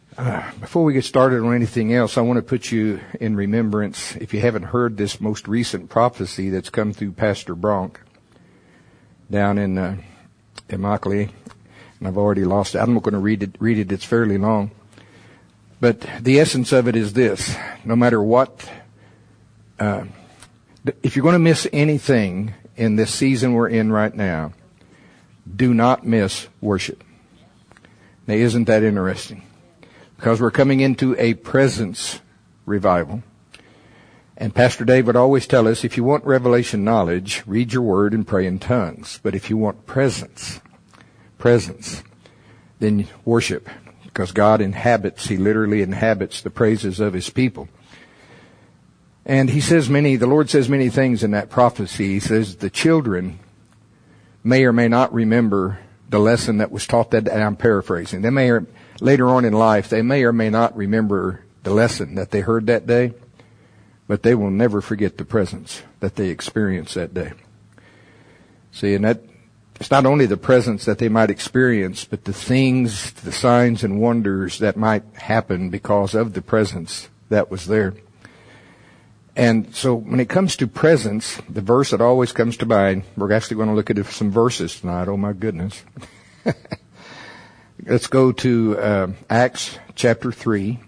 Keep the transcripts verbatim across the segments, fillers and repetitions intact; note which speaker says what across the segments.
Speaker 1: Uh, before we get started on anything else, I want to put you in remembrance, if you haven't heard this most recent prophecy that's come through Pastor Bronk down in uh, Immokalee, and I've already lost it. I'm not going to read it, read it, it's fairly long. But the essence of it is this: no matter what, uh, if you're going to miss anything in this season we're in right now, do not miss worship. Now, isn't that interesting? Because we're coming into a presence revival. And Pastor Dave would always tell us, if you want revelation knowledge, read your word and pray in tongues. But if you want presence, presence, then worship. Because God inhabits, He literally inhabits the praises of His people. And He says many, the Lord says many things in that prophecy. He says the children may or may not remember the lesson that was taught that day. I'm paraphrasing. They may or later on in life, they may or may not remember the lesson that they heard that day, but they will never forget the presence that they experienced that day. See, and that, it's not only the presence that they might experience, but the things, the signs and wonders that might happen because of the presence that was there. And so when it comes to presence, the verse that always comes to mind, we're actually going to look at some verses tonight. Oh my goodness. Let's go to uh, Acts chapter three.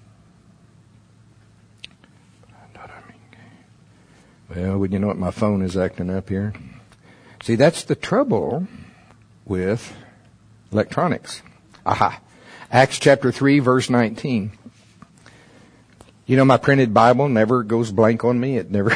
Speaker 1: Well, you know what? My phone is acting up here. See, that's the trouble with electronics. Aha. Acts chapter three, verse nineteen. You know, my printed Bible never goes blank on me. It never...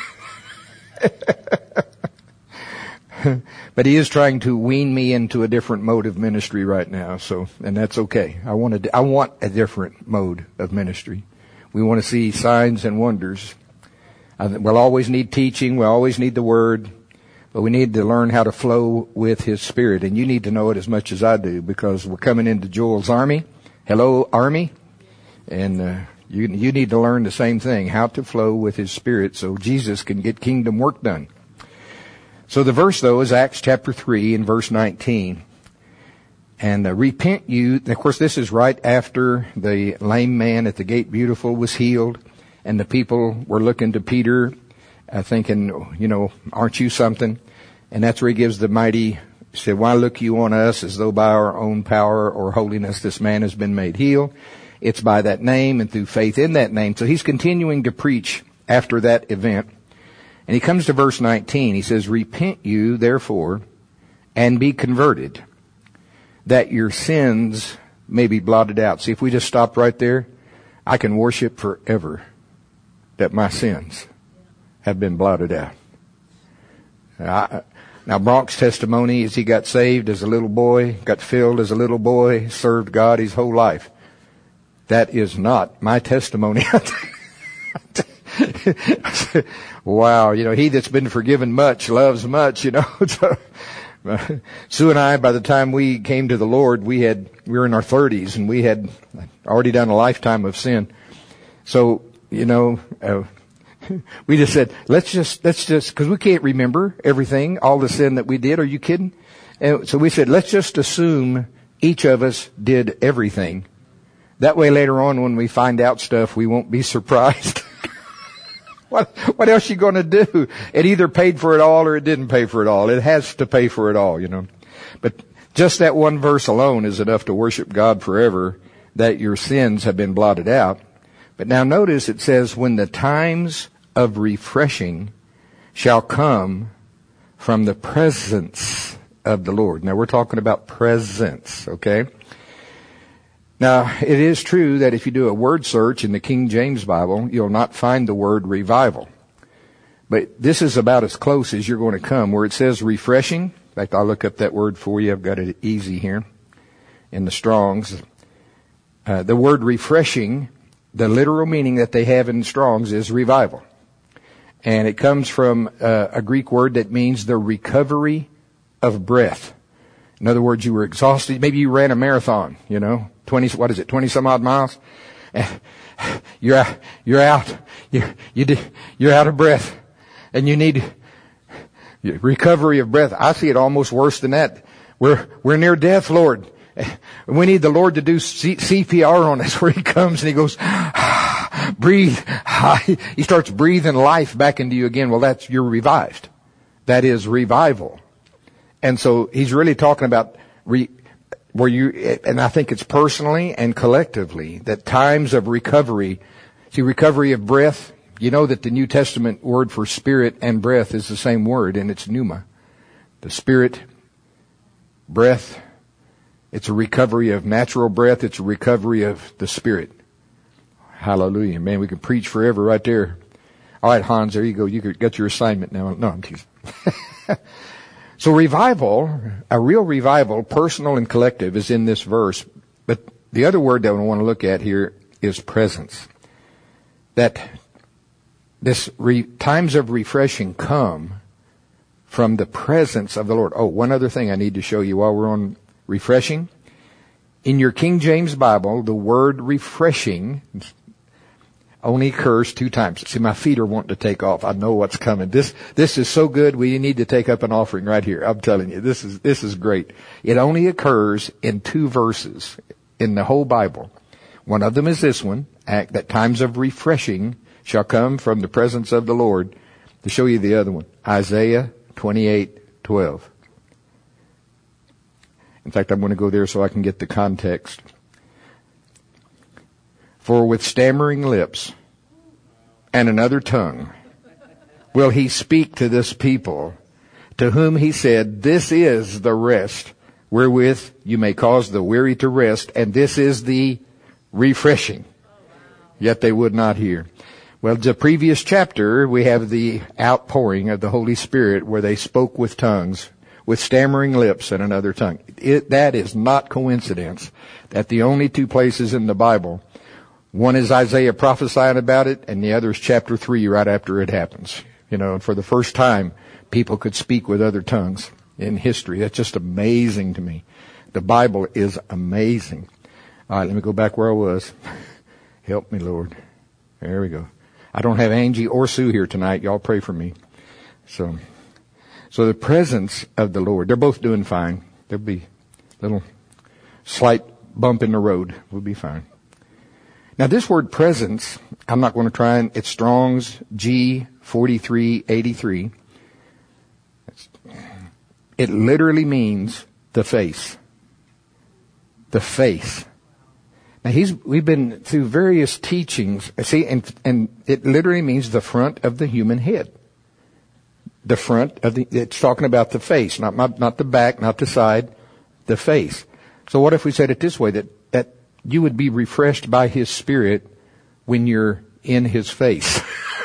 Speaker 1: But He is trying to wean me into a different mode of ministry right now. So, and that's okay. I want to, I want a different mode of ministry. We want to see signs and wonders. We'll always need teaching. We'll always need the Word. But we need to learn how to flow with His Spirit. And you need to know it as much as I do, because we're coming into Joel's army. Hello, army. And, uh, you, you need to learn the same thing, how to flow with His Spirit so Jesus can get kingdom work done. So the verse, though, is Acts chapter three and verse nineteen. And uh, repent you. Of course, this is right after the lame man at the gate beautiful was healed. And the people were looking to Peter, uh, thinking, you know, aren't you something? And that's where he gives the mighty, he said, why look you on us as though by our own power or holiness this man has been made healed? It's by that name and through faith in that name. So he's continuing to preach after that event. And he comes to verse nineteen. He says, repent you, therefore, and be converted, that your sins may be blotted out. See, if we just stopped right there, I can worship forever that my sins have been blotted out. I, now, Bronk's testimony is he got saved as a little boy, got filled as a little boy, served God his whole life. That is not my testimony. Wow, you know, he that's been forgiven much loves much, you know. So, Sue and I, by the time we came to the Lord, we had, we were in our thirties and we had already done a lifetime of sin. So, you know, uh, we just said, let's just, let's just, cause we can't remember everything, all the sin that we did. Are you kidding? And so we said, let's just assume each of us did everything. That way later on when we find out stuff, we won't be surprised. What, what else you going to do? It either paid for it all or it didn't pay for it all. It has to pay for it all, you know. But just that one verse alone is enough to worship God forever, that your sins have been blotted out. But now notice it says, when the times of refreshing shall come from the presence of the Lord. Now we're talking about presence, okay? Now, it is true that if you do a word search in the King James Bible, you'll not find the word revival. But this is about as close as you're going to come, where it says refreshing. In fact, I'll look up that word for you. I've got it easy here in the Strong's. Uh, the word refreshing, the literal meaning that they have in Strong's is revival. And it comes from uh, a Greek word that means the recovery of breath. In other words, you were exhausted. Maybe you ran a marathon, you know, twenty, what is it, twenty some odd miles? You're out, you're out, you, you did, you're out of breath and you need recovery of breath. I see it almost worse than that. We're, we're near death, Lord. We need the Lord to do C P R on us, where he comes and he goes, breathe. He starts breathing life back into you again. Well, that's, you're revived. That is revival. And so he's really talking about re, where you, and I think it's personally and collectively, that times of recovery. See, recovery of breath. You know that the New Testament word for spirit and breath is the same word, and it's pneuma. The spirit, breath, it's a recovery of natural breath. It's a recovery of the spirit. Hallelujah. Man, we can preach forever right there. All right, Hans, there you go. You got your assignment now. No, I'm teasing. So revival, a real revival, personal and collective, is in this verse. But the other word that I want to look at here is presence. That this re, times of refreshing come from the presence of the Lord. Oh, one other thing I need to show you while we're on refreshing. In your King James Bible, the word refreshing only occurs two times. See, my feet are wanting to take off. I know what's coming. This, this is so good. We need to take up an offering right here. I'm telling you, this is, this is great. It only occurs in two verses in the whole Bible. One of them is this one, that times of refreshing shall come from the presence of the Lord. To show you the other one, Isaiah twenty-eight twelve. In fact, I'm going to go there so I can get the context. For with stammering lips and another tongue will he speak to this people, to whom he said, this is the rest wherewith you may cause the weary to rest, and this is the refreshing. Yet they would not hear. Well, the previous chapter, we have the outpouring of the Holy Spirit where they spoke with tongues, with stammering lips and another tongue. It, that is not coincidence that the only two places in the Bible, one is Isaiah prophesying about it, and the other is chapter three right after it happens. You know, and for the first time, people could speak with other tongues in history. That's just amazing to me. The Bible is amazing. All right, let me go back where I was. Help me, Lord. There we go. I don't have Angie or Sue here tonight. Y'all pray for me. So, so the presence of the Lord, they're both doing fine. There'll be a little slight bump in the road. We'll be fine. Now this word presence, I'm not going to try and, it's Strong's G forty-three eighty-three. It literally means the face. The face. Now he's, we've been through various teachings, see, and, and it literally means the front of the human head. The front of the, it's talking about the face, not, not, not the back, not the side, the face. So what if we said it this way, that, that you would be refreshed by His Spirit when you're in His face?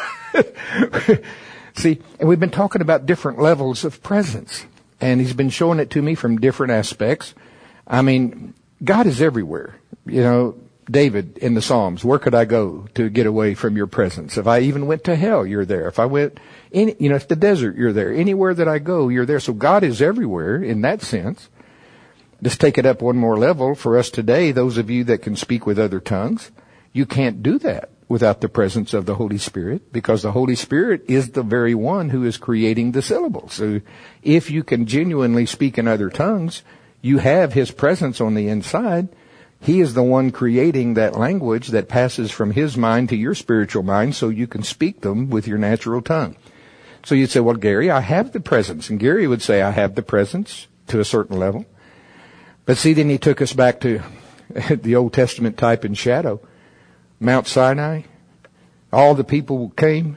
Speaker 1: See, and we've been talking about different levels of presence, and He's been showing it to me from different aspects. I mean, God is everywhere. You know, David in the Psalms, where could I go to get away from your presence? If I even went to hell, you're there. If I went, any, you know, if the desert, you're there. Anywhere that I go, you're there. So God is everywhere in that sense. Just take it up one more level for us today. Those of you that can speak with other tongues, you can't do that without the presence of the Holy Spirit, because the Holy Spirit is the very one who is creating the syllables. So if you can genuinely speak in other tongues, you have His presence on the inside. He is the one creating that language that passes from His mind to your spiritual mind, so you can speak them with your natural tongue. So you'd say, well, Gary, I have the presence. And Gary would say, I have the presence to a certain level. But see, then he took us back to the Old Testament type and shadow. Mount Sinai. All the people came.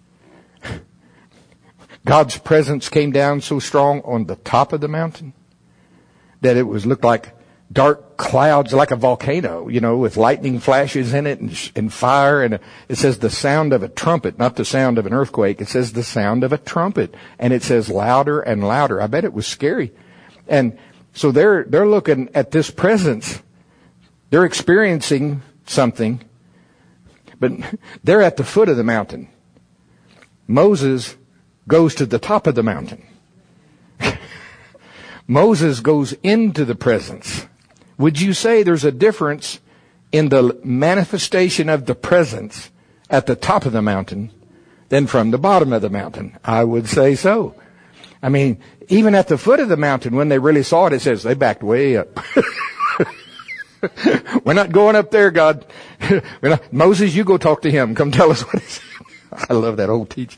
Speaker 1: God's presence came down so strong on the top of the mountain that it was looked like dark clouds, like a volcano, you know, with lightning flashes in it and, and fire. And it says the sound of a trumpet, not the sound of an earthquake. It says the sound of a trumpet. And it says louder and louder. I bet it was scary. And so they're, they're looking at this presence. They're experiencing something, but they're at the foot of the mountain. Moses goes to the top of the mountain. Moses goes into the presence. Would you say there's a difference in the manifestation of the presence at the top of the mountain than from the bottom of the mountain? I would say so. I mean, even at the foot of the mountain, when they really saw it, it says they backed way up. We're not going up there, God. We're not, Moses, you go talk to him. Come tell us what he said. I love that old teaching.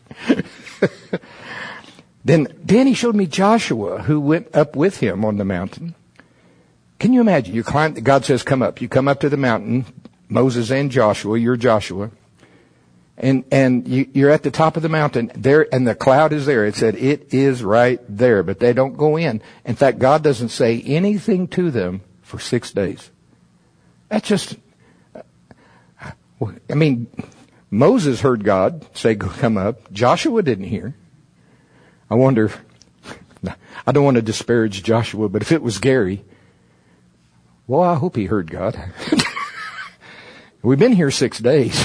Speaker 1: Then, then he showed me Joshua, who went up with him on the mountain. Can you imagine? You climb, God says, come up. You come up to the mountain, Moses and Joshua, you're Joshua. And, and you, you're at the top of the mountain there, and the cloud is there. It said, it is right there, but they don't go in. In fact, God doesn't say anything to them for six days. That's just, I mean, Moses heard God say, go come up. Joshua didn't hear. I wonder, if, I don't want to disparage Joshua, but if it was Gary, well, I hope he heard God. We've been here six days.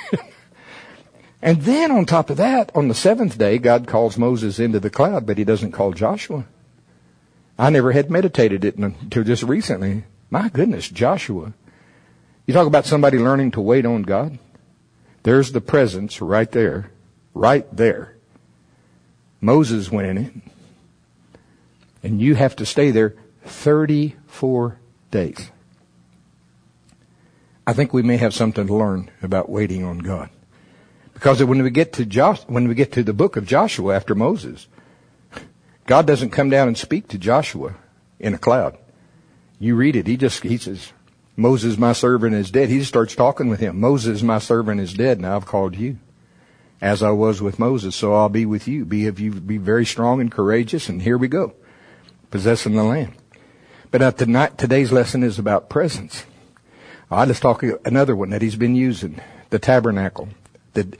Speaker 1: And then on top of that, on the seventh day, God calls Moses into the cloud, but he doesn't call Joshua. I never had meditated it until just recently. My goodness, Joshua. You talk about somebody learning to wait on God. There's the presence right there, right there. Moses went in it. And you have to stay there thirty-four days. I think we may have something to learn about waiting on God. Because when we get to Josh, when we get to the book of Joshua after Moses, God doesn't come down and speak to Joshua in a cloud. You read it. He just, he says, Moses, my servant, is dead. He just starts talking with him. Moses, my servant, is dead. Now I've called you. As I was with Moses, so I'll be with you. Be of you, be very strong and courageous. And here we go. Possessing the land. But at tonight, today's lesson is about presence. I'll just talk another one that he's been using. The tabernacle. The,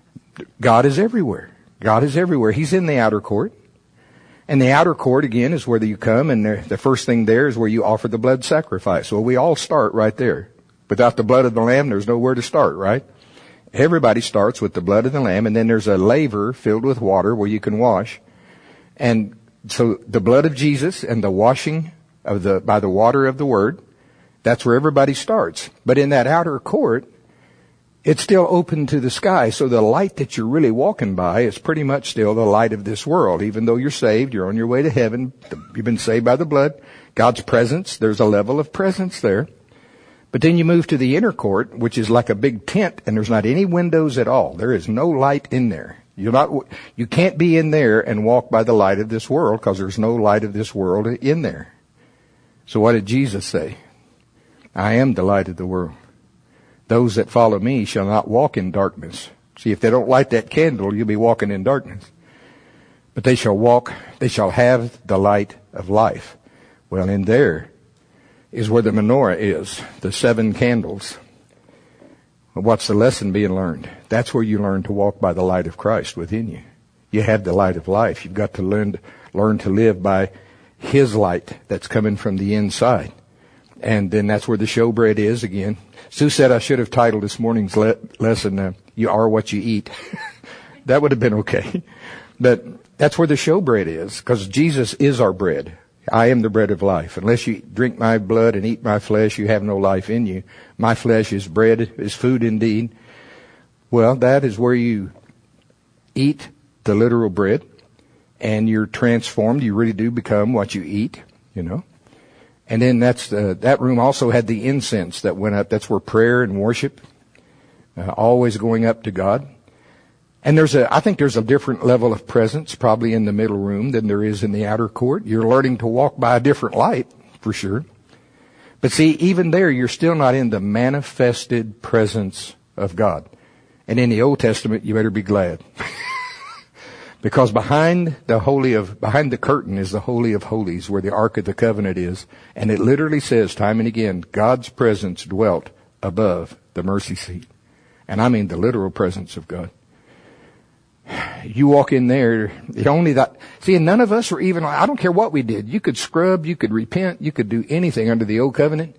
Speaker 1: God is everywhere. God is everywhere. He's in the outer court. And the outer court, again, is where you come, and the, the first thing there is where you offer the blood sacrifice. Well, we all start right there. Without the blood of the Lamb, there's nowhere to start, right? Everybody starts with the blood of the Lamb, and then there's a laver filled with water where you can wash. And so the blood of Jesus and the washing of the by the water of the Word, that's where everybody starts. But in that outer court, it's still open to the sky, so the light that you're really walking by is pretty much still the light of this world. Even though you're saved, you're on your way to heaven, you've been saved by the blood, God's presence, there's a level of presence there. But then you move to the inner court, which is like a big tent, and there's not any windows at all. There is no light in there. You're not, you can't be in there and walk by the light of this world, because there's no light of this world in there. So what did Jesus say? I am the light of the world. Those that follow me shall not walk in darkness. See, if they don't light that candle, you'll be walking in darkness. But they shall walk, they shall have the light of life. Well, in there is where the menorah is, the seven candles. What's the lesson being learned? That's where you learn to walk by the light of Christ within you. You have the light of life. You've got to learn, learn to live by His light that's coming from the inside. And then that's where the showbread is again. Sue said I should have titled this morning's le- lesson, uh, You Are What You Eat. That would have been okay. But that's where the showbread is, because Jesus is our bread. I am the bread of life. Unless you drink my blood and eat my flesh, you have no life in you. My flesh is bread, is food indeed. Well, that is where you eat the literal bread, and you're transformed. You really do become what you eat, you know. And then that's the, that room also had the incense that went up. That's where prayer and worship, uh, always going up to God. And there's a, I think there's a different level of presence probably in the middle room than there is in the outer court. You're learning to walk by a different light, for sure. But see, even there, you're still not in the manifested presence of God. And in the Old Testament, you better be glad. Because behind the holy of, behind the curtain is the Holy of Holies, where the Ark of the Covenant is. And it literally says time and again, God's presence dwelt above the mercy seat. And I mean the literal presence of God. You walk in there, it only that, see, and none of us were even, I don't care what we did. You could scrub, you could repent, you could do anything under the old covenant.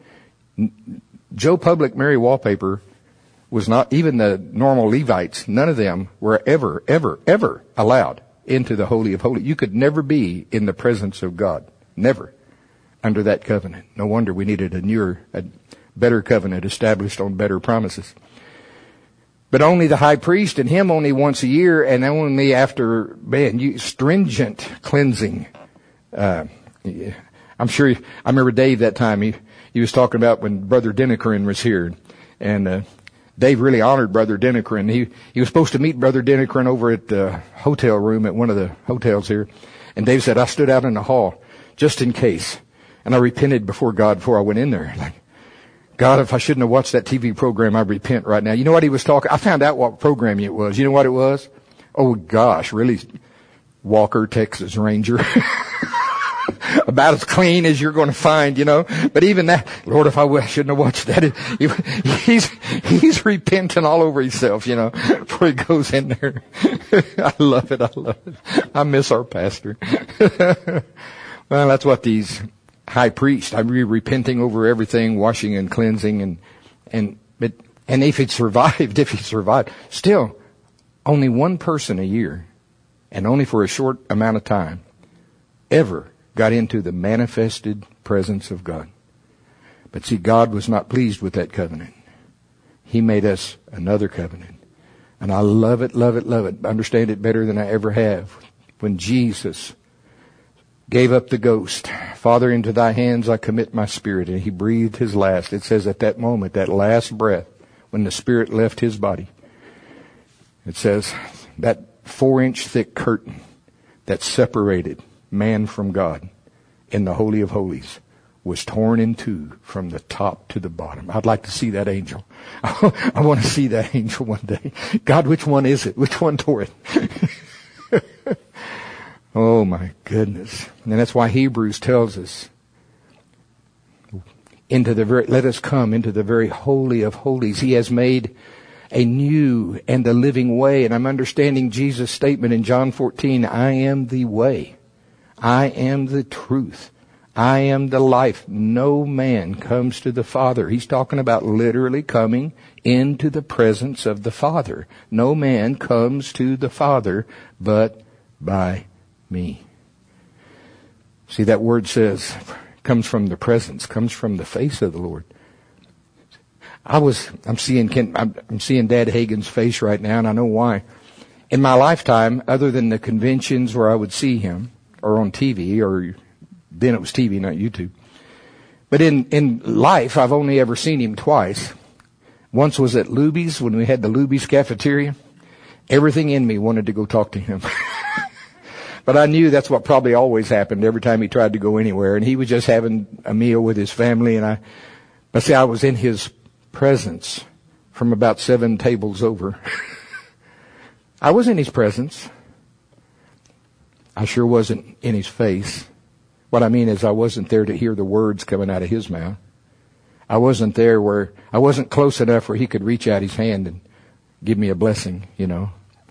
Speaker 1: Joe Public, Mary Wallpaper was not, even the normal Levites, none of them were ever, ever, ever allowed into the Holy of Holies. You could never be in the presence of God. Never. Under that covenant. No wonder we needed a newer, a better covenant established on better promises. But only the high priest, and him only once a year, and only after, man, you, stringent cleansing. Uh, I'm sure, I remember Dave that time, he, he was talking about when Brother Dennekerin was here. And, uh, Dave really honored Brother Dennekerin. He, he was supposed to meet Brother Dennekerin over at the hotel room at one of the hotels here. And Dave said, I stood out in the hall just in case. And I repented before God before I went in there. Like, God, if I shouldn't have watched that T V program, I repent right now. You know what he was talking? I found out what program it was. You know what it was? Oh gosh, really? Walker, Texas Ranger. About as clean as you're going to find, you know. But even that, Lord, if I, w- I shouldn't have watched that. He's, he's repenting all over himself, you know, before he goes in there. I love it. I love it. I miss our pastor. Well, that's what these high priests, I'm re- repenting over everything, washing and cleansing, and, and, but, and if he survived, if he survived, still, only one person a year, and only for a short amount of time, ever got into the manifested presence of God. But see, God was not pleased with that covenant. He made us another covenant. And I love it, love it, love it. I understand it better than I ever have. When Jesus gave up the ghost, Father, into thy hands I commit my spirit. And he breathed his last. It says at that moment, that last breath, when the spirit left his body, it says that four inch thick curtain that separated man from God in the Holy of Holies was torn in two from the top to the bottom. I'd like to see that angel. I want to see that angel one day. God, which one is it? Which one tore it? Oh my goodness. And that's why Hebrews tells us, into the very, let us come into the very holy of holies. He has made a new and a living way. And I'm understanding Jesus' statement in John fourteen, I am the way. I am the truth. I am the life. No man comes to the Father. He's talking about literally coming into the presence of the Father. No man comes to the Father but by me. See, that word says, comes from the presence, comes from the face of the Lord. I was, I'm seeing Ken, I'm, I'm seeing Dad Hagen's face right now, and I know why. In my lifetime, other than the conventions where I would see him, or on T V, or then it was T V, not YouTube. But in, in life, I've only ever seen him twice. Once was at Luby's, when we had the Luby's cafeteria. Everything in me wanted to go talk to him. But I knew that's what probably always happened every time he tried to go anywhere. And he was just having a meal with his family. And I, but see, I was in his presence from about seven tables over. I was in his presence. I sure wasn't in his face. What I mean is I wasn't there to hear the words coming out of his mouth. I wasn't there where, I wasn't close enough where he could reach out his hand and give me a blessing, you know.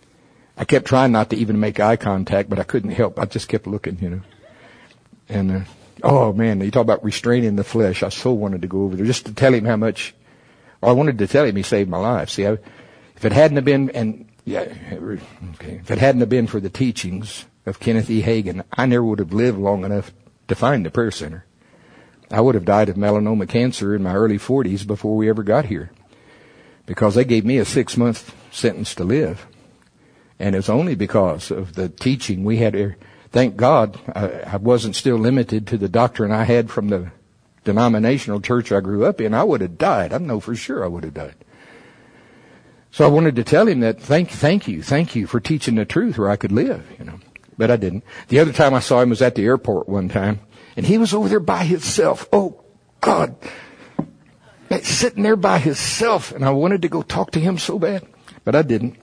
Speaker 1: I kept trying not to even make eye contact, but I couldn't help. I just kept looking, you know. And, uh, oh man, you talk about restraining the flesh. I so wanted to go over there just to tell him how much, well, I wanted to tell him he saved my life. See, I, if it hadn't have been, and yeah, okay, if it hadn't have been for the teachings of Kenneth E. Hagin, I never would have lived long enough to find the prayer center. I would have died of melanoma cancer in my early forties before we ever got here, because they gave me a six month sentence to live. And it's only because of the teaching we had here. Thank God I, I wasn't still limited to the doctrine I had from the denominational church I grew up in. I would have died. I know for sure I would have died. So I wanted to tell him that thank, thank you, thank you for teaching the truth where I could live, you know. But I didn't. The other time I saw him was at the airport one time, and he was over there by himself. Oh, God. Sitting there by himself, and I wanted to go talk to him so bad, but I didn't.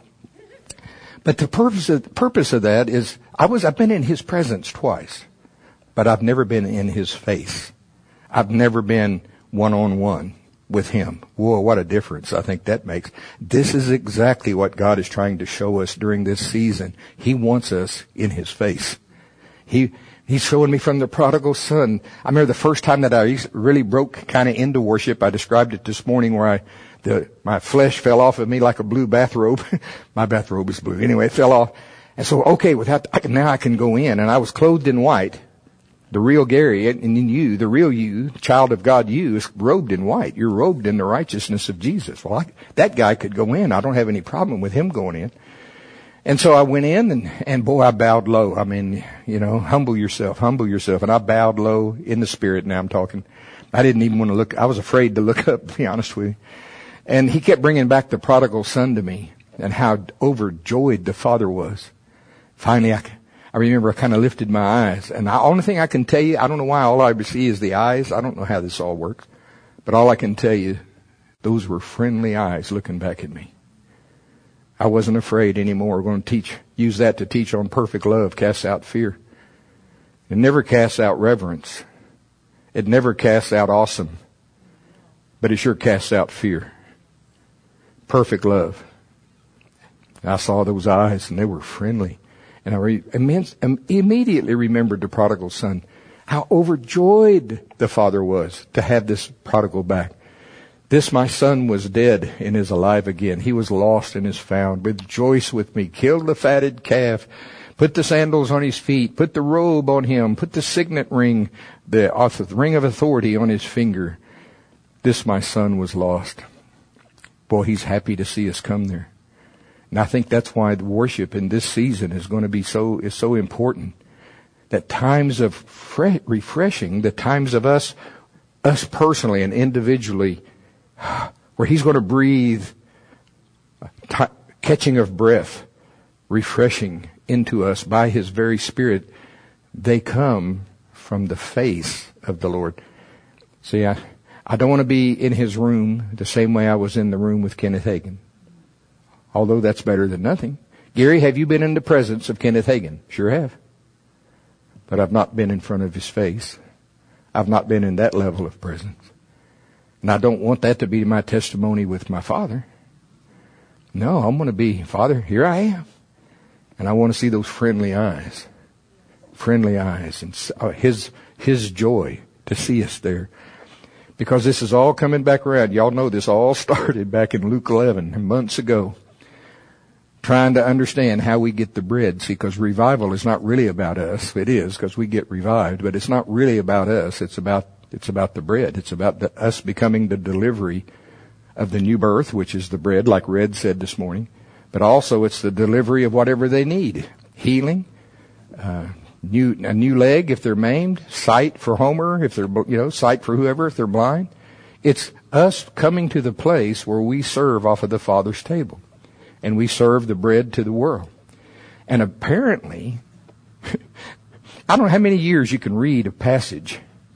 Speaker 1: But the purpose of, the purpose of that is, I was, I've been in his presence twice, but I've never been in his face. I've never been one-on-one with him. Whoa, what a difference I think that makes. This is exactly what God is trying to show us during this season. He wants us in his face. He, he's showing me from the prodigal son. I remember the first time that I really broke kind of into worship. I described it this morning where I, the, my flesh fell off of me like a blue bathrobe. My bathrobe is blue. Anyway, it fell off. And so, okay, without, I can, now I can go in. And I was clothed in white. The real Gary, and you, the real you, child of God, you, is robed in white. You're robed in the righteousness of Jesus. Well, I, that guy could go in. I don't have any problem with him going in. And so I went in, and, and boy, I bowed low. I mean, you know, humble yourself, humble yourself. And I bowed low in the spirit. Now I'm talking. I didn't even want to look. I was afraid to look up, to be honest with you. And he kept bringing back the prodigal son to me and how overjoyed the father was. Finally, I, I remember I kind of lifted my eyes. And the only thing I can tell you, I don't know why all I see is the eyes. I don't know how this all works. But all I can tell you, those were friendly eyes looking back at me. I wasn't afraid anymore. We're going to teach, use that to teach on perfect love, casts out fear. It never casts out reverence. It never casts out awesome. But it sure casts out fear. Perfect love. I saw those eyes and they were friendly. And I re- immense, immediately remembered the prodigal son. How overjoyed the father was to have this prodigal back. This my son was dead and is alive again. He was lost and is found. Rejoice with me. Kill the fatted calf. Put the sandals on his feet. Put the robe on him. Put the signet ring, the ring of authority on his finger. This my son was lost. Boy, he's happy to see us come there. And I think that's why the worship in this season is going to be so, is so important. That times of fre- refreshing, the times of us, us personally and individually, where he's going to breathe t- catching of breath, refreshing into us by his very Spirit, they come from the face of the Lord. See, I, I don't want to be in his room the same way I was in the room with Kenneth Hagin. Although that's better than nothing. Gary, have you been in the presence of Kenneth Hagin? Sure have. But I've not been in front of his face. I've not been in that level of presence. And I don't want that to be my testimony with my Father. No, I'm going to be, Father, here I am. And I want to see those friendly eyes. Friendly eyes. And uh, his, his joy to see us there. Because this is all coming back around. Y'all know this all started back in Luke eleven, months ago. Trying to understand how we get the bread. See, because revival is not really about us. It is, because we get revived. But it's not really about us. It's about It's about the bread. It's about the, us becoming the delivery of the new birth, which is the bread, like Red said this morning. But also it's the delivery of whatever they need. Healing, uh, new, a new leg if they're maimed, sight for Homer, if they're, you know, sight for whoever, if they're blind. It's us coming to the place where we serve off of the Father's table. And we serve the bread to the world. And apparently, I don't know how many years you can read a passage.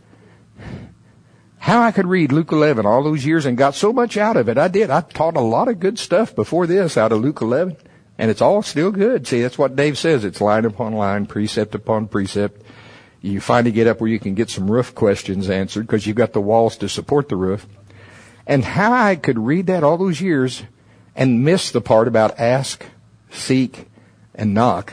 Speaker 1: How I could read Luke eleven all those years and got so much out of it. I did. I taught a lot of good stuff before this out of Luke eleven. And it's all still good. See, that's what Dave says. It's line upon line, precept upon precept. You finally get up where you can get some roof questions answered because you've got the walls to support the roof. And how I could read that all those years and miss the part about ask, seek, and knock.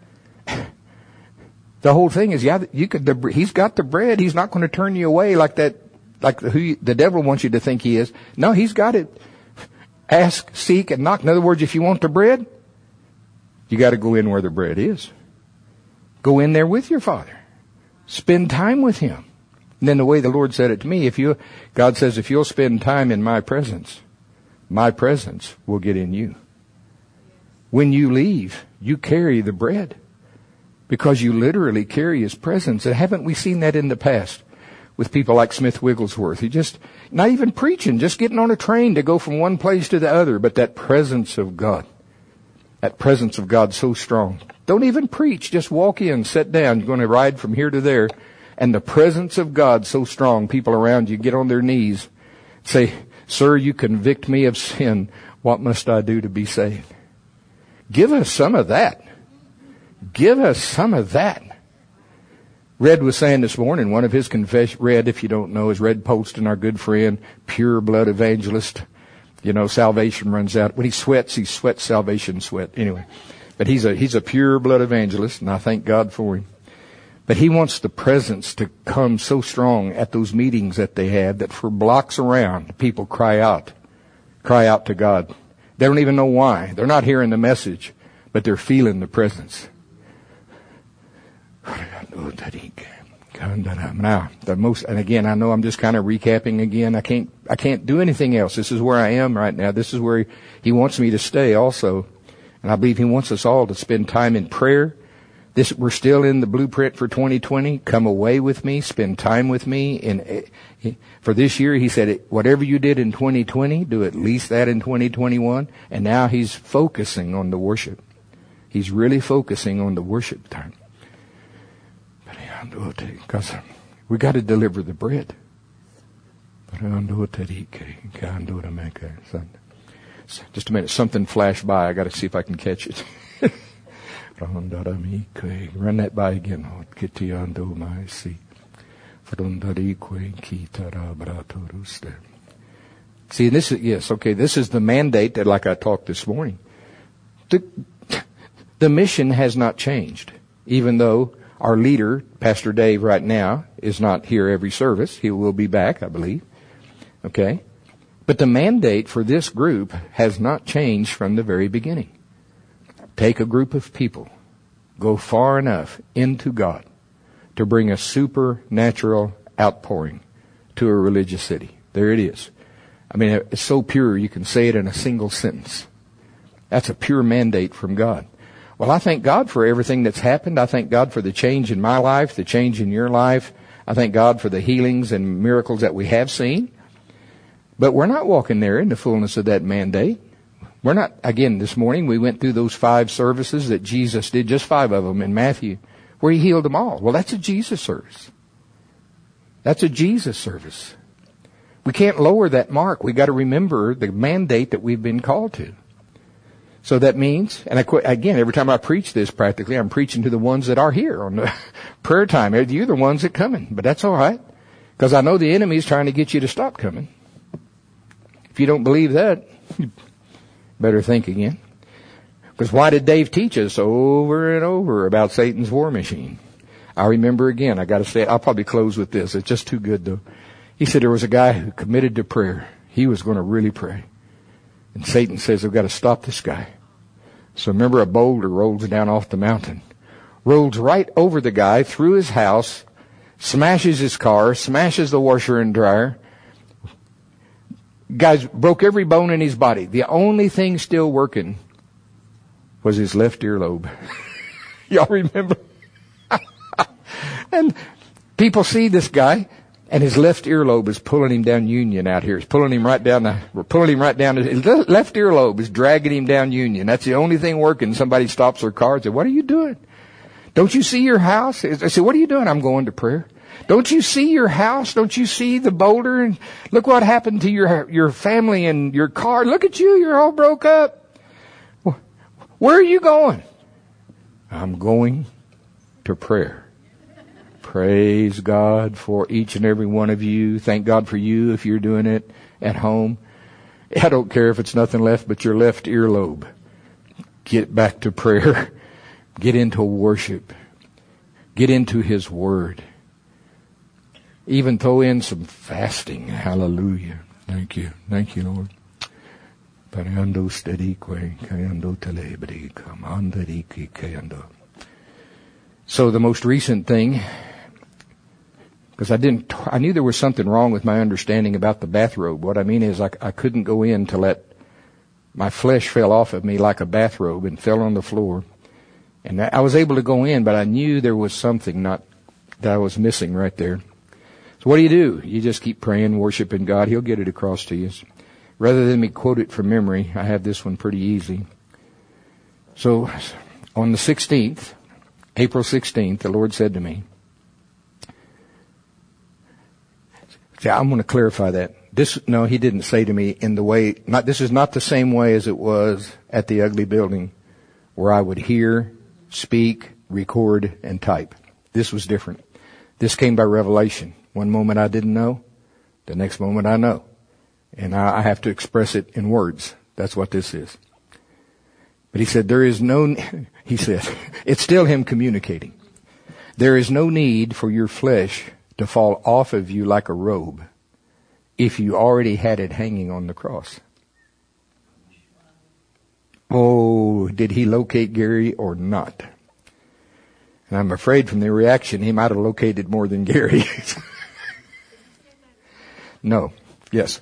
Speaker 1: The whole thing is, yeah, you could, the, he's got the bread. He's not going to turn you away like that, like who you, the devil wants you to think he is. No, he's got it. Ask, seek, and knock. In other words, if you want the bread, you got to go in where the bread is. Go in there with your Father. Spend time with him. And then the way the Lord said it to me, if you, God says, if you'll spend time in my presence, my presence will get in you. When you leave, you carry the bread. Because you literally carry his presence. And haven't we seen that in the past with people like Smith Wigglesworth? He just, not even preaching, just getting on a train to go from one place to the other. But that presence of God, that presence of God so strong. Don't even preach, just walk in, sit down. You're going to ride from here to there. And the presence of God so strong, people around you get on their knees, say, sir, you convict me of sin. What must I do to be saved? Give us some of that. Give us some of that. Red was saying this morning, one of his confessions, Red, if you don't know, is Red Poston, our good friend, pure blood evangelist. You know, salvation runs out. When he sweats, he sweats salvation sweat. Anyway, but he's a, he's a pure blood evangelist, and I thank God for him. But he wants the presence to come so strong at those meetings that they have that for blocks around, people cry out, cry out to God. They don't even know why. They're not hearing the message, but they're feeling the presence. Now, the most, and again, I know I'm just kind of recapping again. I can't, I can't do anything else. This is where I am right now. This is where he, he wants me to stay also. And I believe he wants us all to spend time in prayer, This, we're still in the blueprint for twenty twenty. Come away with me, spend time with me. And for this year, he said, whatever you did in twenty twenty, do at least that in twenty twenty-one. And now he's focusing on the worship. He's really focusing on the worship time. Because we got to deliver the bread. Just a minute, something flashed by. I got to see if I can catch it. Run that by again. See, this is, yes, okay, this is the mandate that, like I talked this morning. The, the mission has not changed, even though our leader, Pastor Dave, right now, is not here every service. He will be back, I believe. Okay? But the mandate for this group has not changed from the very beginning. Take a group of people, go far enough into God to bring a supernatural outpouring to a religious city. There it is. I mean, it's so pure you can say it in a single sentence. That's a pure mandate from God. Well, I thank God for everything that's happened. I thank God for the change in my life, the change in your life. I thank God for the healings and miracles that we have seen. But we're not walking there in the fullness of that mandate. We're not, again, this morning we went through those five services that Jesus did, just five of them in Matthew, where he healed them all. Well, that's a Jesus service. That's a Jesus service. We can't lower that mark. We got to remember the mandate that we've been called to. So that means, and I, again, every time I preach this practically, I'm preaching to the ones that are here on the prayer time. You're the ones that coming, but that's all right. Because I know the enemy's trying to get you to stop coming. If you don't believe that, you better think again. Because why did Dave teach us over and over about Satan's war machine? I remember again, I got to say it, I'll probably close with this. It's just too good though. He said there was a guy who committed to prayer. He was going to really pray. And Satan says, we've got to stop this guy. So remember, a boulder rolls down off the mountain, rolls right over the guy, through his house, smashes his car, smashes the washer and dryer. Guys broke every bone in his body. The only thing still working was his left earlobe. Y'all remember? And people see this guy, and his left earlobe is pulling him down Union out here. It's pulling him right down the, we're pulling him right down. His left earlobe is dragging him down Union. That's the only thing working. Somebody stops their car and says, what are you doing? Don't you see your house? I said, what are you doing? I'm going to prayer. Don't you see your house? Don't you see the boulder? And look what happened to your, your family and your car. Look at you. You're all broke up. Where are you going? I'm going to prayer. Praise God for each and every one of you. Thank God for you if you're doing it at home. I don't care if it's nothing left but your left earlobe. Get back to prayer. Get into worship. Get into His Word. Even throw in some fasting. Hallelujah. Thank you. Thank you, Lord. So the most recent thing, because I didn't, I knew there was something wrong with my understanding about the bathrobe. What I mean is I, I couldn't go in to let my flesh fell off of me like a bathrobe and fell on the floor. And I was able to go in, but I knew there was something not, that I was missing right there. So what do you do? You just keep praying, worshiping God. He'll get it across to you. Rather than me quote it from memory, I have this one pretty easy. So on the sixteenth, April sixteenth, the Lord said to me, see, I'm going to clarify that. This, no, He didn't say to me in the way, not, this is not the same way as it was at the ugly building where I would hear, speak, record, and type. This was different. This came by revelation. One moment I didn't know, the next moment I know. And I, I have to express it in words. That's what this is. But He said, there is no, He said, it's still Him communicating. There is no need for your flesh to fall off of you like a robe if you already had it hanging on the cross. Oh, did He locate Gary or not? And I'm afraid from the reaction, he might have located more than Gary. No. Yes.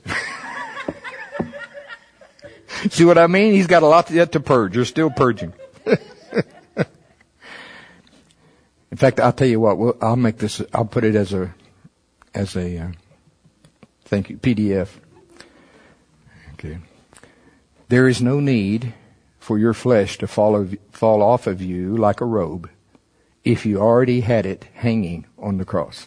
Speaker 1: See what I mean? He's got a lot yet to purge. You're still purging. fact, I'll tell you what, we'll, I'll make this, I'll put it as a, as a, uh, thank you, P D F. Okay. There is no need for your flesh to fall, of, fall off of you like a robe if you already had it hanging on the cross.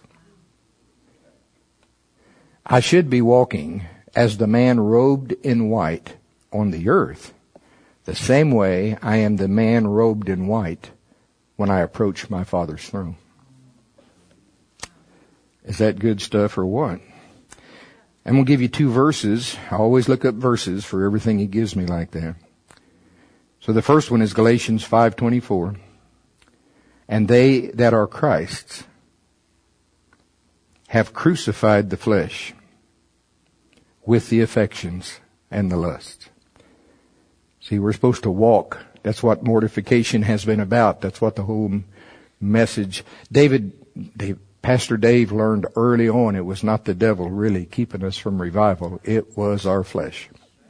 Speaker 1: I should be walking as the man robed in white on the earth, the same way I am the man robed in white when I approach my Father's throne. Is that good stuff or what? I'm going to give you two verses. I always look up verses for everything he gives me like that. So the first one is Galatians five twenty-four. And they that are Christ's have crucified the flesh with the affections and the lusts. See, we're supposed to walk. That's what mortification has been about. That's what the whole message. David, Dave, Pastor Dave learned early on it was not the devil really keeping us from revival. It was our flesh.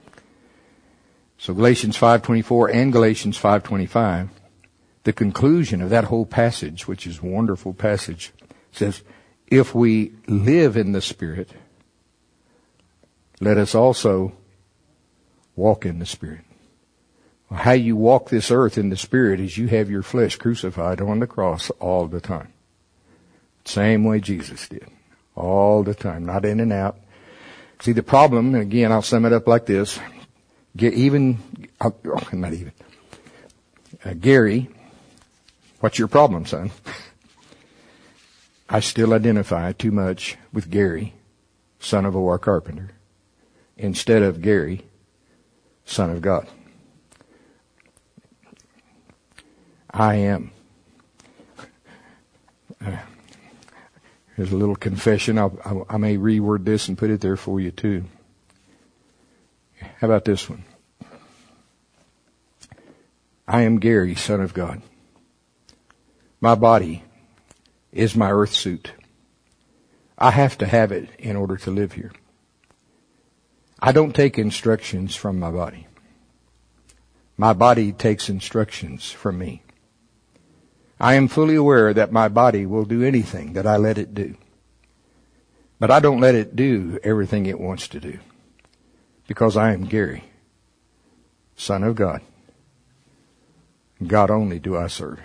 Speaker 1: So Galatians five twenty-four and Galatians five twenty-five, the conclusion of that whole passage, which is a wonderful passage, says, if we live in the Spirit, let us also walk in the Spirit. Well, how you walk this earth in the Spirit is you have your flesh crucified on the cross all the time. Same way Jesus did. All the time. Not in and out. See, the problem, and again, I'll sum it up like this. Get even, oh, not even. Uh, Gary, what's your problem, son? I still identify too much with Gary, son of O R Carpenter, instead of Gary, son of God. I am. Uh, here's a little confession. I'll, I'll, I may reword this and put it there for you too. How about this one? I am Gary, son of God. My body is my earth suit. I have to have it in order to live here. I don't take instructions from my body. My body takes instructions from me. I am fully aware that my body will do anything that I let it do. But I don't let it do everything it wants to do. Because I am Gary, son of God. God only do I serve.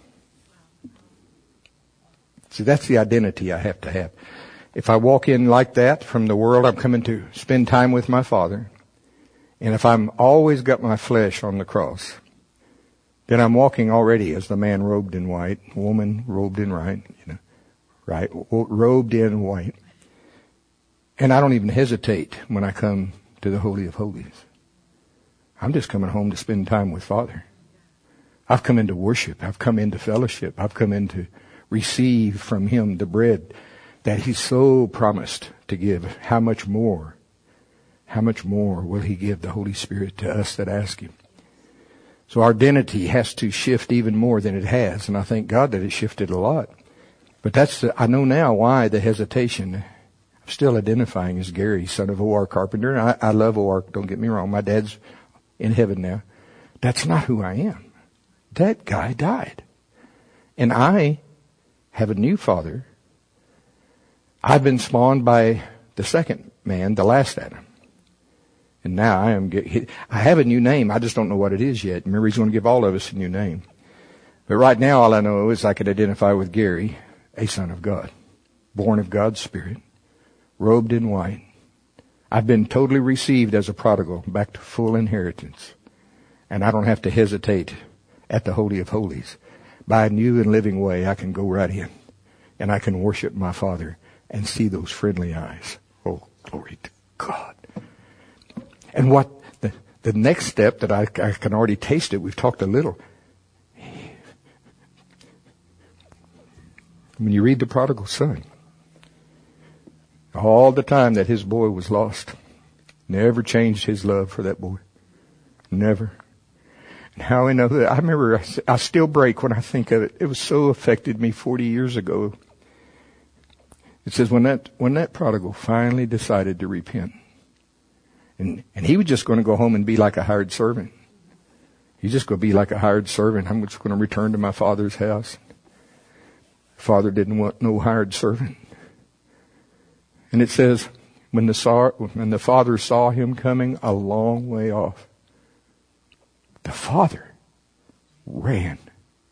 Speaker 1: See, that's the identity I have to have. If I walk in like that from the world, I'm coming to spend time with my Father. And if I'm always got my flesh on the cross, then I'm walking already as the man robed in white, woman robed in white, you know, right, robed in white. And I don't even hesitate when I come to the Holy of Holies. I'm just coming home to spend time with Father. I've come into worship. I've come into fellowship. I've come in to receive from Him the bread that He so promised to give. How much more, how much more will He give the Holy Spirit to us that ask Him? So our identity has to shift even more than it has. And I thank God that it shifted a lot. But that's, the, I know now why the hesitation. I'm still identifying as Gary, son of O R Carpenter. And I, I love O R, don't get me wrong. My dad's in heaven now. That's not who I am. That guy died. And I have a new father. I've been spawned by the second man, the last Adam. And now I am, I have a new name. I just don't know what it is yet. Remember, He's going to give all of us a new name. But right now, all I know is I can identify with Gary, a son of God, born of God's Spirit, robed in white. I've been totally received as a prodigal back to full inheritance. And I don't have to hesitate at the Holy of Holies. By a new and living way, I can go right in. And I can worship my Father and see those friendly eyes. Oh, glory to God. And what the, the next step that I, I can already taste it, we've talked a little. When you read the prodigal son, all the time that his boy was lost, never changed his love for that boy. Never. And how I know that, I remember, I, I still break when I think of it. It was so affected me forty years ago. It says when that, when that prodigal finally decided to repent, And, and he was just going to go home and be like a hired servant. He's just going to be like a hired servant. I'm just going to return to my father's house. Father didn't want no hired servant. And it says, when the, saw, when the father saw him coming a long way off, the father ran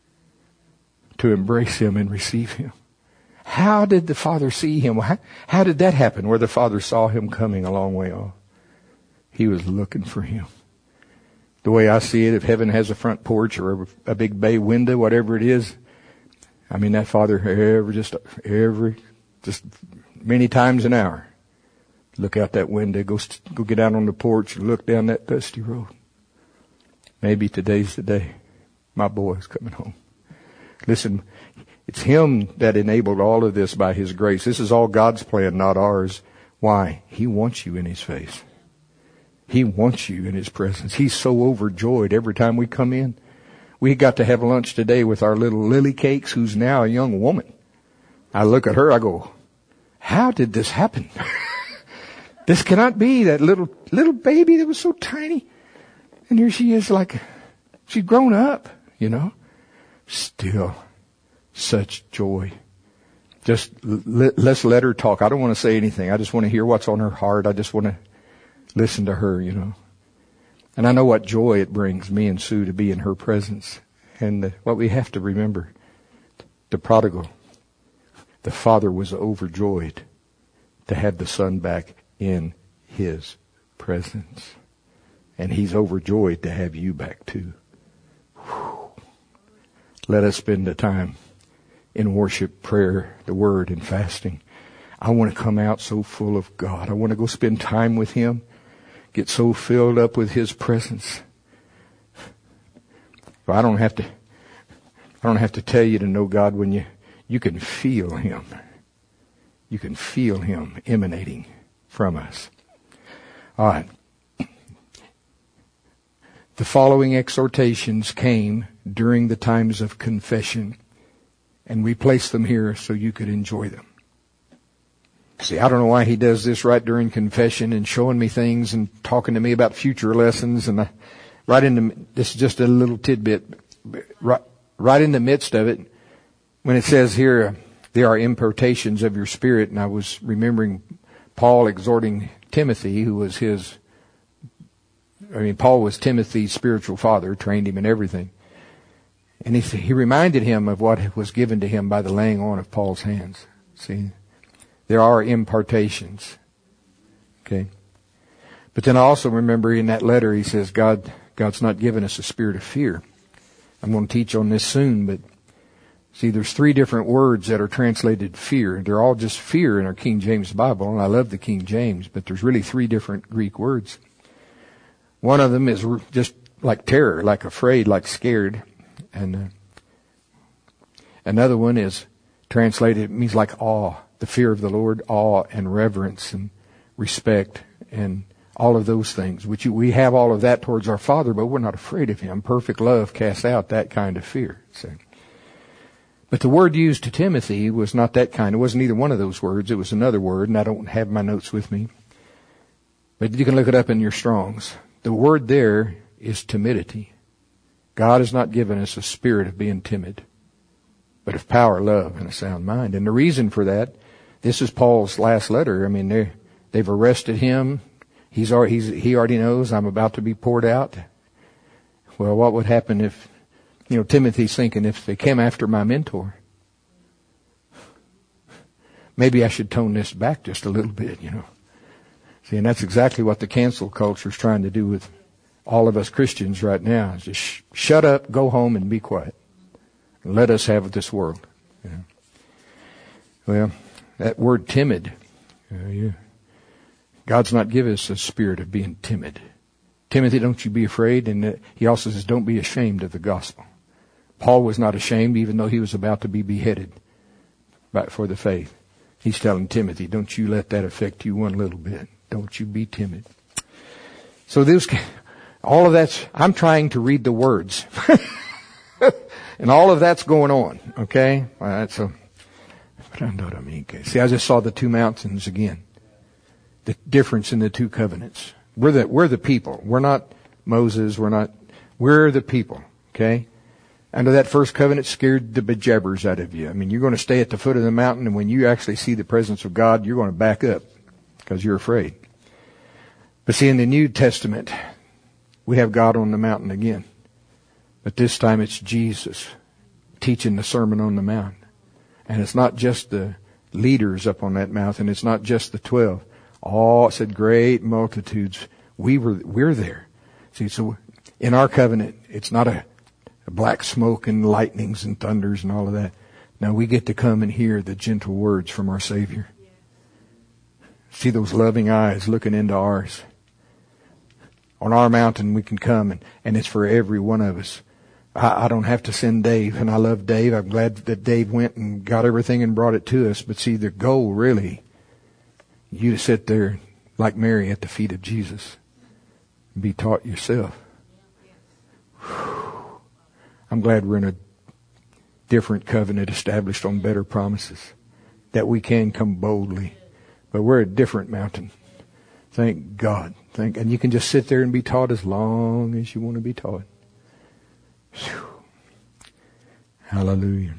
Speaker 1: to embrace him and receive him. How did the father see him? How, how did that happen where the father saw him coming a long way off? He was looking for him. The way I see it, if heaven has a front porch or a, a big bay window, whatever it is, I mean, that father ever just, every, just many times an hour, look out that window, go, go get out on the porch and look down that dusty road. Maybe today's the day my boy's coming home. Listen, it's him that enabled all of this by his grace. This is all God's plan, not ours. Why? He wants you in his face. He wants you in his presence. He's so overjoyed every time we come in. We got to have lunch today with our little Lily Cakes, who's now a young woman. I look at her, I go, how did this happen? This cannot be that little, little baby that was so tiny. And here she is, like, she's grown up, you know. Still, such joy. Just let, let's let her talk. I don't want to say anything. I just want to hear what's on her heart. I just want to listen to her, you know. And I know what joy it brings me and Sue to be in her presence. And the, what we have to remember, the prodigal, the father was overjoyed to have the son back in his presence. And he's overjoyed to have you back too. Whew. Let us spend the time in worship, prayer, the word, and fasting. I want to come out so full of God. I want to go spend time with him. Get so filled up with his presence. But I don't have to, I don't have to tell you to know God when you, you can feel him. You can feel him emanating from us. All right. The following exhortations came during the times of confession, and we placed them here so you could enjoy them. See, I don't know why he does this right during confession and showing me things and talking to me about future lessons. And I, right in the, this is just a little tidbit, right, right in the midst of it, when it says here, there are impartations of your spirit. And I was remembering Paul exhorting Timothy, who was his, I mean, Paul was Timothy's spiritual father, trained him in everything. And he, he reminded him of what was given to him by the laying on of Paul's hands. See? There are impartations. Okay. But then I also remember in that letter he says, God, God's not given us a spirit of fear. I'm going to teach on this soon, but see, there's three different words that are translated fear. They're all just fear in our King James Bible, and I love the King James, but there's really three different Greek words. One of them is just like terror, like afraid, like scared. And uh, another one is translated, it means like awe. The fear of the Lord, awe and reverence and respect and all of those things, which we have all of that towards our Father, but we're not afraid of him. Perfect love casts out that kind of fear. See? But the word used to Timothy was not that kind. It wasn't either one of those words. It was another word, and I don't have my notes with me. But you can look it up in your Strongs. The word there is timidity. God has not given us a spirit of being timid, but of power, love, and a sound mind. And the reason for that, this is Paul's last letter. I mean, they they've arrested him. He's already, he's, he already knows I'm about to be poured out. Well, what would happen if, you know, Timothy's thinking if they came after my mentor? Maybe I should tone this back just a little bit, you know. See, and that's exactly what the cancel culture is trying to do with all of us Christians right now. Is just sh- shut up, go home, and be quiet. Let us have this world. You know. Well, that word timid, uh, yeah. God's not given us a spirit of being timid. Timothy, don't you be afraid. And uh, he also says, don't be ashamed of the gospel. Paul was not ashamed, even though he was about to be beheaded for the faith. He's telling Timothy, don't you let that affect you one little bit. Don't you be timid. So this, all of that's, I'm trying to read the words. And all of that's going on, okay? All right, so, see, I just saw the two mountains again. The difference in the two covenants. We're the, we're the people. We're not Moses. We're not, we're the people, okay? Under that first covenant scared the bejabbers out of you. I mean, you're going to stay at the foot of the mountain, and when you actually see the presence of God, you're going to back up because you're afraid. But see, in the New Testament, we have God on the mountain again. But this time it's Jesus teaching the Sermon on the Mount. And it's not just the leaders up on that mountain. It's not just the twelve. All, it said great multitudes. We were, we're there. See, so in our covenant, it's not a, a black smoke and lightnings and thunders and all of that. Now we get to come and hear the gentle words from our Savior. See those loving eyes looking into ours. On our mountain we can come, and, and it's for every one of us. I, I don't have to send Dave, and I love Dave. I'm glad that Dave went and got everything and brought it to us. But see, the goal really, you to sit there like Mary at the feet of Jesus and be taught yourself. Whew. I'm glad we're in a different covenant established on better promises, that we can come boldly. But we're a different mountain. Thank God. Thank, and you can just sit there and be taught as long as you want to be taught. Whew. Hallelujah.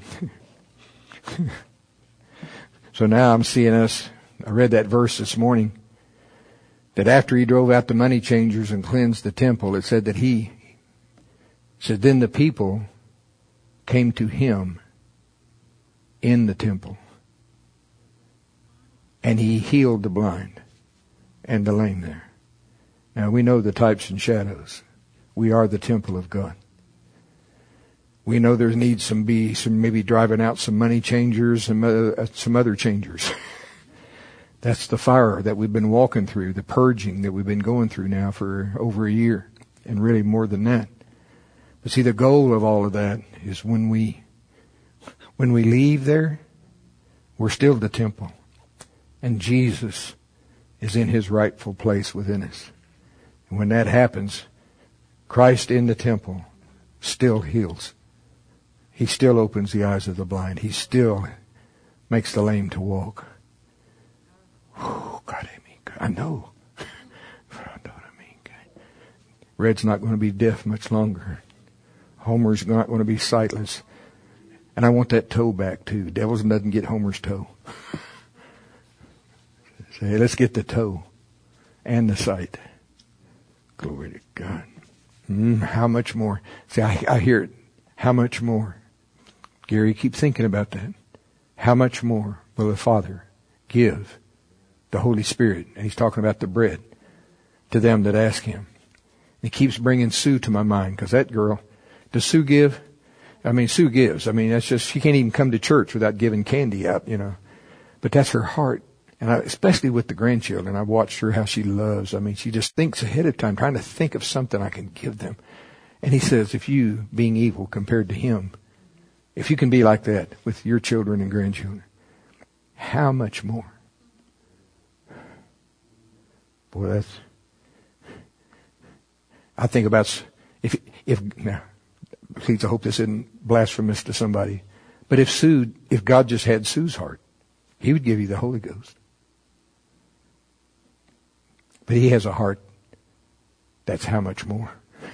Speaker 1: So now I'm seeing us, I read that verse this morning, that after he drove out the money changers and cleansed the temple, it said that he said, then the people came to him in the temple. And he healed the blind and the lame there. Now we know the types and shadows. We are the temple of God. We know there needs some be some maybe driving out some money changers and uh, some other changers. That's the fire that we've been walking through, the purging that we've been going through now for over a year, and really more than that. But see, the goal of all of that is when we when we leave there, we're still the temple. And Jesus is in his rightful place within us. And when that happens, Christ in the temple still heals. He still opens the eyes of the blind. He still makes the lame to walk. Oh, God, I know. Red's not going to be deaf much longer. Homer's not going to be sightless. And I want that toe back too. Devils doesn't get Homer's toe. Say, let's get the toe and the sight. Glory to God. Mm, how much more? See, I, I hear it. How much more? Gary, keep thinking about that. How much more will the Father give the Holy Spirit? And he's talking about the bread to them that ask him. He keeps bringing Sue to my mind, because that girl, does Sue give? I mean, Sue gives. I mean, that's just, she can't even come to church without giving candy out, you know. But that's her heart. And I, especially with the grandchildren, I've watched her how she loves. I mean, she just thinks ahead of time, trying to think of something I can give them. And he says, if you, being evil compared to him, if you can be like that with your children and grandchildren, how much more? Boy, that's, I think about, if, if, now, please, I hope this isn't blasphemous to somebody, but if Sue, if God just had Sue's heart, he would give you the Holy Ghost. But he has a heart that's how much more.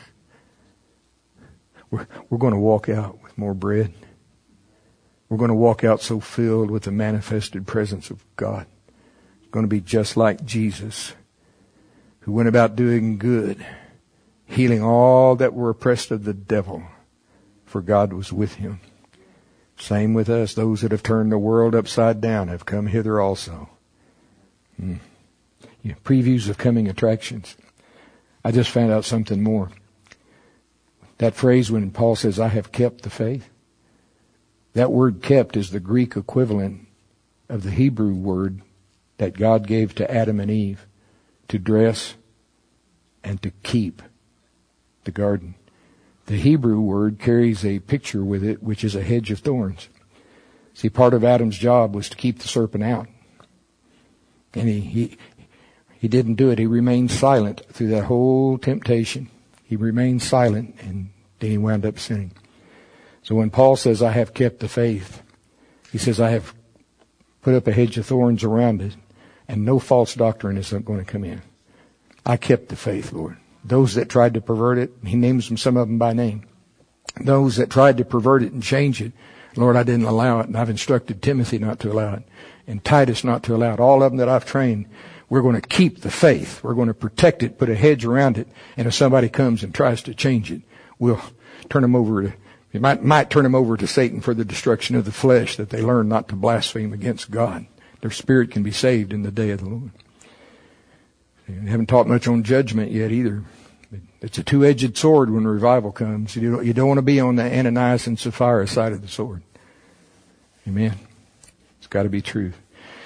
Speaker 1: We're, we're going to walk out with more bread. We're going to walk out so filled with the manifested presence of God. It's going to be just like Jesus, who went about doing good, healing all that were oppressed of the devil, for God was with him. Same with us. Those that have turned the world upside down have come hither also. Hmm. Yeah, previews of coming attractions. I just found out something more. That phrase when Paul says, I have kept the faith, that word kept is the Greek equivalent of the Hebrew word that God gave to Adam and Eve to dress and to keep the garden. The Hebrew word carries a picture with it, which is a hedge of thorns. See, part of Adam's job was to keep the serpent out. And he, he, he didn't do it. He remained silent through that whole temptation. He remained silent, and then he wound up sinning. So when Paul says, I have kept the faith, he says, I have put up a hedge of thorns around it, and no false doctrine is going to come in. I kept the faith, Lord. Those that tried to pervert it, he names them, some of them by name. those that tried to pervert it and change it, Lord, I didn't allow it. And I've instructed Timothy not to allow it. And Titus not to allow it. All of them that I've trained, we're going to keep the faith. We're going to protect it, put a hedge around it. And if somebody comes and tries to change it, we'll turn them over to, it might, might turn them over to Satan for the destruction of the flesh, that they learn not to blaspheme against God. Their spirit can be saved in the day of the Lord. I haven't taught much on judgment yet either. It's a two-edged sword when revival comes. You don't, you don't want to be on the Ananias and Sapphira side of the sword. Amen. It's got to be truth.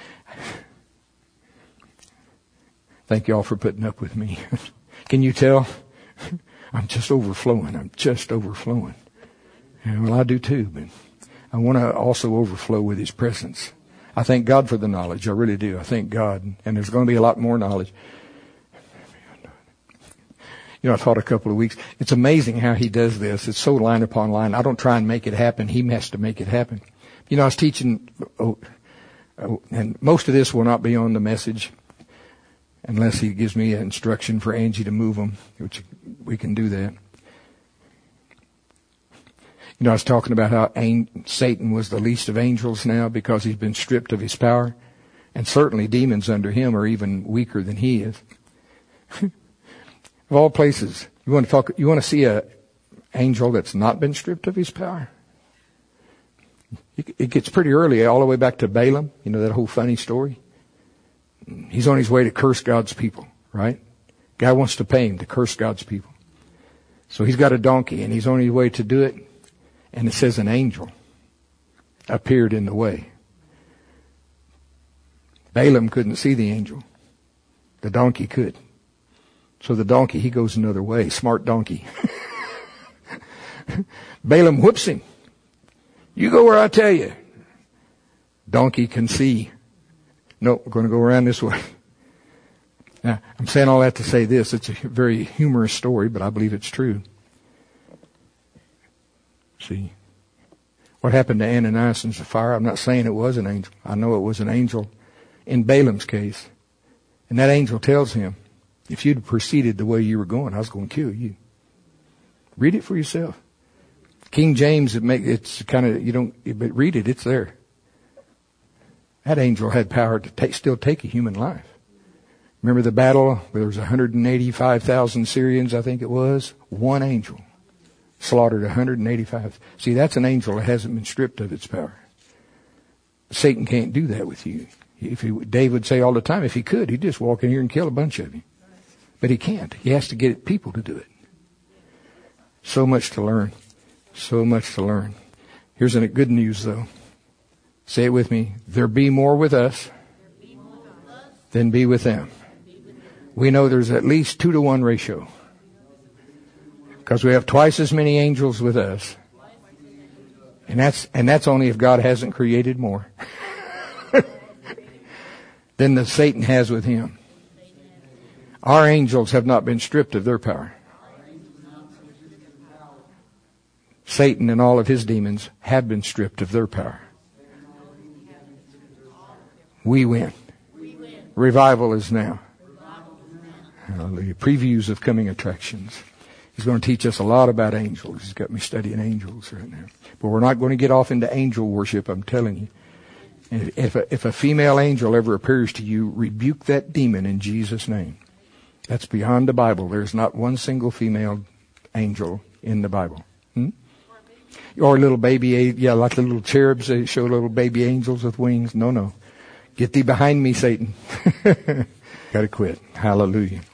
Speaker 1: Thank you all for putting up with me. Can you tell? I'm just overflowing. I'm just overflowing. Yeah, well, I do too, but I want to also overflow with His presence. I thank God for the knowledge. I really do. I thank God. And there's going to be a lot more knowledge. You know, I taught a couple of weeks. It's amazing how He does this. It's so line upon line. I don't try and make it happen. He has to make it happen. You know, I was teaching, oh, oh, and most of this will not be on the message unless He gives me an instruction for Angie to move them, which we can do that. You know, I was talking about how Satan was the least of angels now because he's been stripped of his power. And certainly demons under him are even weaker than he is. Of all places, you want to talk, you want to see an angel that's not been stripped of his power? It gets pretty early, all the way back to Balaam. You know that whole funny story? He's on his way to curse God's people, right? Guy wants to pay him to curse God's people. So he's got a donkey and he's on his way to do it. And it says an angel appeared in the way. Balaam couldn't see the angel. The donkey could. So the donkey, he goes another way. Smart donkey. Balaam whoops him. You go where I tell you. Donkey can see. No, we're going to go around this way. Now, I'm saying all that to say this. It's a very humorous story, but I believe it's true. See, what happened to Ananias and Sapphira? I'm not saying it was an angel. I know it was an angel in Balaam's case. And that angel tells him, if you'd proceeded the way you were going, I was going to kill you. Read it for yourself. King James, it make, it's kind of, you don't, but read it, it's there. That angel had power to take, still take a human life. Remember the battle where there was one hundred eighty-five thousand Syrians, I think it was? One angel slaughtered one hundred eighty-five. See, that's an angel that hasn't been stripped of its power. Satan can't do that with you. If he, Dave would say all the time, if he could, he'd just walk in here and kill a bunch of you. But he can't. He has to get people to do it. So much to learn. So much to learn. Here's a good news, though. Say it with me. There be more with us than be with them. We know there's at least two to one ratio. Because we have twice as many angels with us. And that's, and that's only if God hasn't created more. Than the Satan has with him. Our angels have not been stripped of their power. Satan and all of his demons have been stripped of their power. We win. Revival is now. Hallelujah. Previews of coming attractions. He's going to teach us a lot about angels. He's got me studying angels right now. But we're not going to get off into angel worship, I'm telling you. And if a, if a female angel ever appears to you, rebuke that demon in Jesus' name. That's beyond the Bible. There's not one single female angel in the Bible. Hmm? Or little baby, yeah, like the little cherubs, they show little baby angels with wings. No, no. Get thee behind me, Satan. Gotta quit. Hallelujah.